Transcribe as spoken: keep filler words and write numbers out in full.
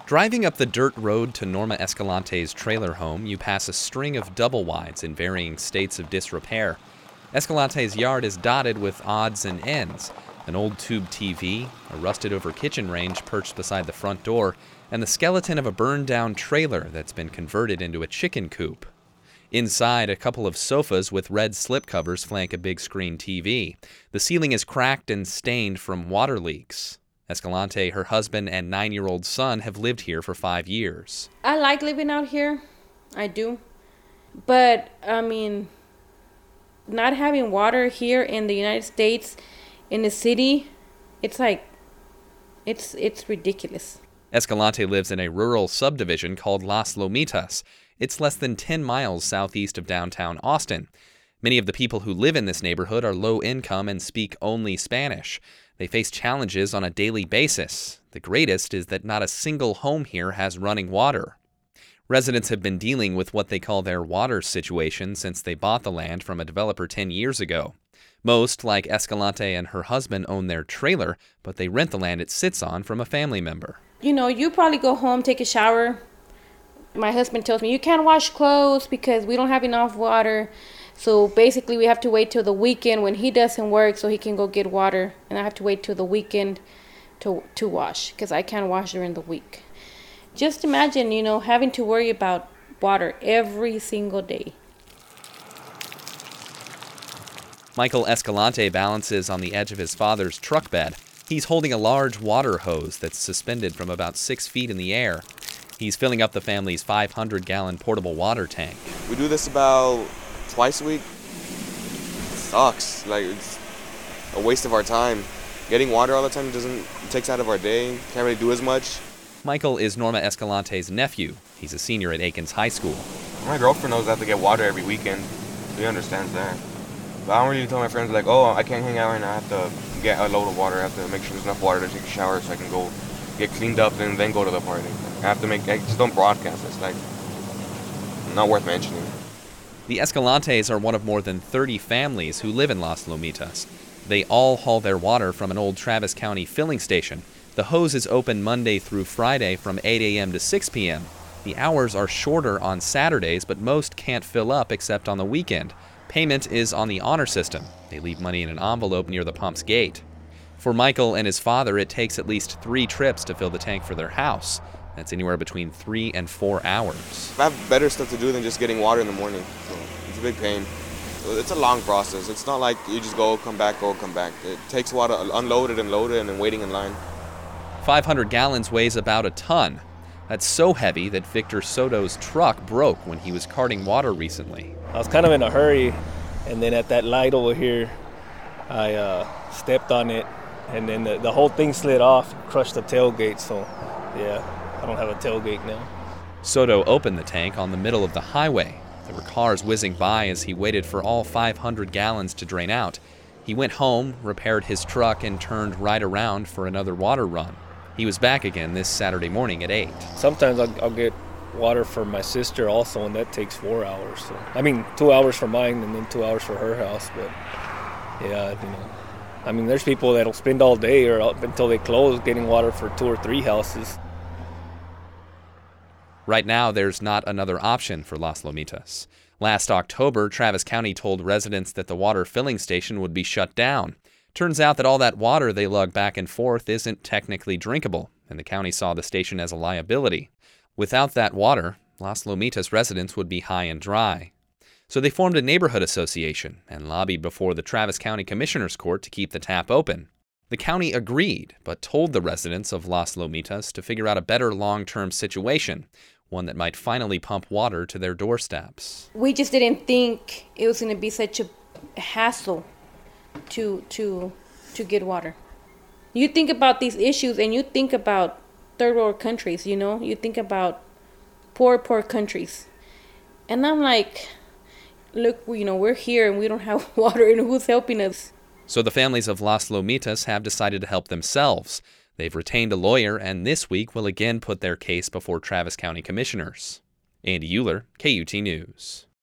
Driving up the dirt road to Norma Escalante's trailer home, you pass a string of double-wides in varying states of disrepair. Escalante's yard is dotted with odds and ends: an old tube T V, a rusted-over kitchen range perched beside the front door, and the skeleton of a burned-down trailer that's been converted into a chicken coop. Inside, a couple of sofas with red slipcovers flank a big-screen T V. The ceiling is cracked and stained from water leaks. Escalante, her husband, and nine-year-old son have lived here for five years. I like living out here. I do. But, I mean, not having water here in the United States, in the city, it's like, it's it's ridiculous. Escalante lives in a rural subdivision called Las Lomitas. It's less than ten miles southeast of downtown Austin. Many of the people who live in this neighborhood are low income and speak only Spanish. They face challenges on a daily basis. The greatest is that not a single home here has running water. Residents have been dealing with what they call their water situation since they bought the land from a developer ten years ago. Most, like Escalante and her husband, own their trailer, but they rent the land it sits on from a family member. You know, you probably go home, take a shower. My husband tells me, you can't wash clothes because we don't have enough water. So basically we have to wait till the weekend when he doesn't work so he can go get water. And I have to wait till the weekend to to wash because I can't wash during the week. Just imagine, you know, having to worry about water every single day. Michael Escalante balances on the edge of his father's truck bed. He's holding a large water hose that's suspended from about six feet in the air. He's filling up the family's five hundred gallon portable water tank. We do this about twice a week. It sucks. Like, it's a waste of our time. Getting water all the time doesn't it takes out of our day. Can't really do as much. Michael is Norma Escalante's nephew. He's a senior at Aikens High School. My girlfriend knows I have to get water every weekend. She understands that. But I don't really tell my friends, like, oh, I can't hang out right now. I have to get a load of water. I have to make sure there's enough water to take a shower so I can go get cleaned up and then go to the party. I have to make, I just don't broadcast. It's like not worth mentioning. The Escalantes are one of more than thirty families who live in Las Lomitas. They all haul their water from an old Travis County filling station. The hose is open Monday through Friday from eight a.m. to six p.m. The hours are shorter on Saturdays, but most can't fill up except on the weekend. Payment is on the honor system. They leave money in an envelope near the pump's gate. For Michael and his father, it takes at least three trips to fill the tank for their house. That's anywhere between three and four hours. I have better stuff to do than just getting water in the morning. So it's a big pain. It's a long process. It's not like you just go, come back, go, come back. It takes a while to unload it and load it and then waiting in line. five hundred gallons weighs about a ton. That's so heavy that Victor Soto's truck broke when he was carting water recently. I was kind of in a hurry, and then at that light over here, I uh, stepped on it, and then the, the whole thing slid off, crushed the tailgate, so yeah, I don't have a tailgate now. Soto opened the tank on the middle of the highway. There were cars whizzing by as he waited for all five hundred gallons to drain out. He went home, repaired his truck, and turned right around for another water run. He was back again this Saturday morning at eight. Sometimes I'll, I'll get water for my sister also, and that takes four hours. So, I mean, two hours for mine and then two hours for her house. But yeah, you know, I mean, there's people that'll spend all day or up until they close getting water for two or three houses. Right now, there's not another option for Las Lomitas. Last October, Travis County told residents that the water filling station would be shut down. Turns out that all that water they lug back and forth isn't technically drinkable, and the county saw the station as a liability. Without that water, Las Lomitas residents would be high and dry. So they formed a neighborhood association and lobbied before the Travis County Commissioner's Court to keep the tap open. The county agreed, but told the residents of Las Lomitas to figure out a better long-term situation, one that might finally pump water to their doorsteps. We just didn't think it was going to be such a hassle to to to get water. You think about these issues and you think about third world countries, you know? You think about poor, poor countries. And I'm like, look, you know, we're here and we don't have water, and who's helping us? So the families of Las Lomitas have decided to help themselves. They've retained a lawyer, and this week will again put their case before Travis County commissioners. Andy Euler, K U T News.